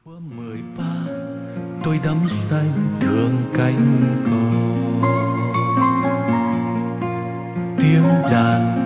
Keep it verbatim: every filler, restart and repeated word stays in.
Thuở mười ba tôi đắm say thương cánh cò, tiếng đàn